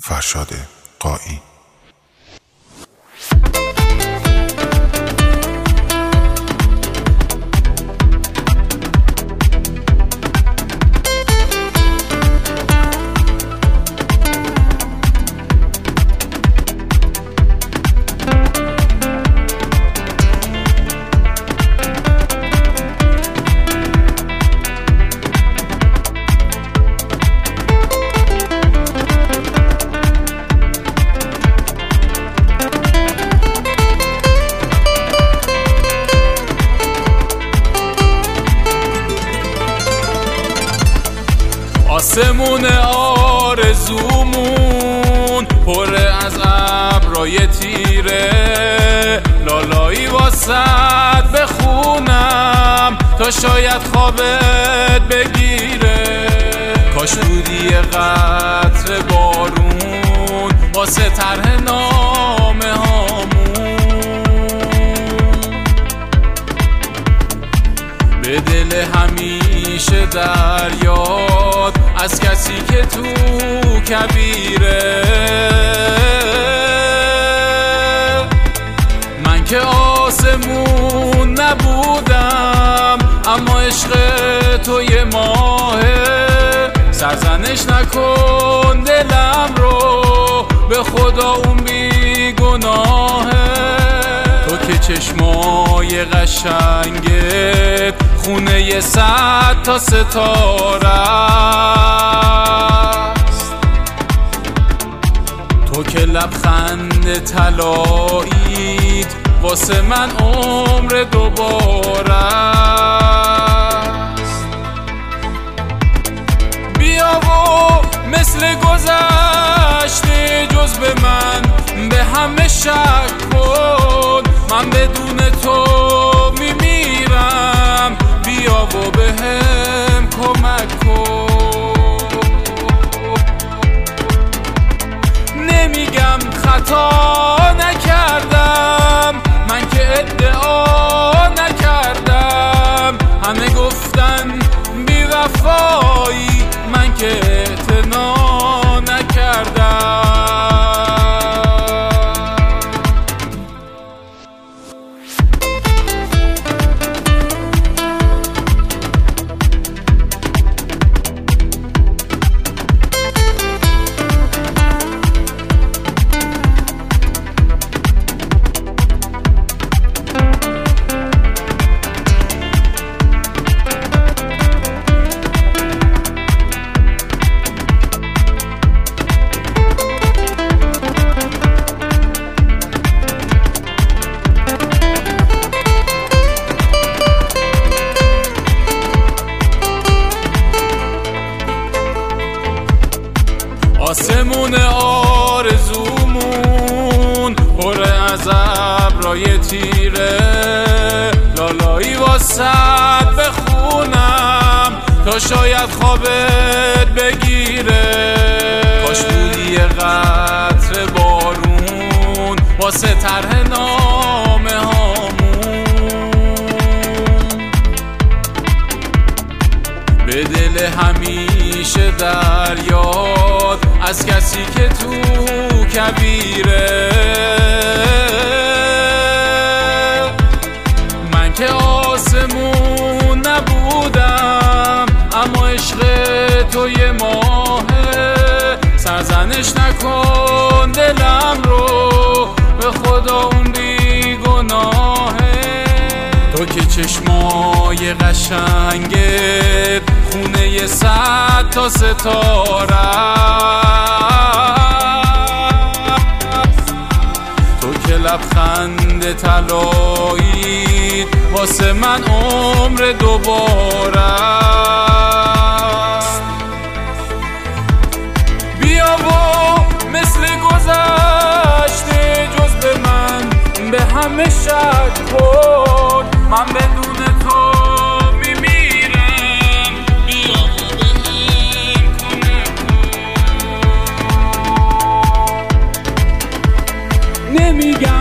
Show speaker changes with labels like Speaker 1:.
Speaker 1: فرشاد قائی.
Speaker 2: آسمون آرزومون پر از ابرای تیره، لالایی واسد بخونم تا شاید خوابت بگیره. کاش بودی قطره بارون واسه طرح نامه هامون، به دل همیشه دریاد از کسی که تو کبیره. من که آسمون نبودم اما عشق تو یه ماهه. سرزنش نکن دلم رو، به خدا اون بی گناهه. تو که چشمای قشنگت خونه 100 تا ستاره است. تو که لبخند طلاییت واسه من عمر دوباره است. بیا و مثل گذشته جز به من به همه شک کن. من بدون تو میمیرم، بیا و بهم کمک کن. نمیگم خطا نکردم، من که ادعا نکردم. همه گفتن بی وفایی، من که اعتنا نکردم. آسمون آرزومون پر از ابرای تیره، لالایی واسد بخونم تا شاید خوابت بگیره. کاش بودی قطره بارون واسه طرح نامه هامون، به دل همیشه دریاد از کسی که تو کبیره. من که آسمون نبودم اما عشق تو یه ماهه. سرزنش نکن دلم رو، به خدا اون بی گناهه. تو که چشمای قشنگت خونه 100 تا ستاره است. تو که لبخند طلاییت واسه من عمر دوباره است. بیا و مثل گذشته جز به من به همه شک کن. من بدون تو میمیرم، بیا و بهم کمک کن. نمیگم